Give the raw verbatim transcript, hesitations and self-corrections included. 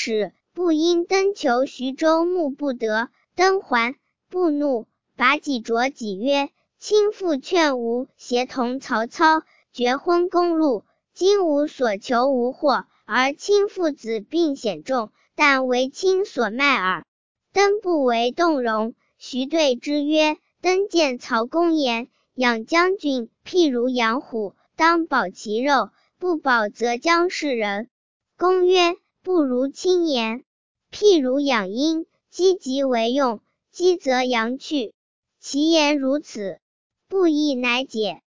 使，不因登求徐州牧不得，登还，不怒，拔己着己曰：亲父劝吾协同曹操，绝昏公路，今吾所求无获，而亲父子并险重，但为亲所卖耳。登不为动容。徐对之曰：登见曹公言，养将军譬如养虎，当保其肉，不保则将噬人。公曰：不如亲言。譬如养鹰，击即为用，击则扬去。其言如此，不义乃解。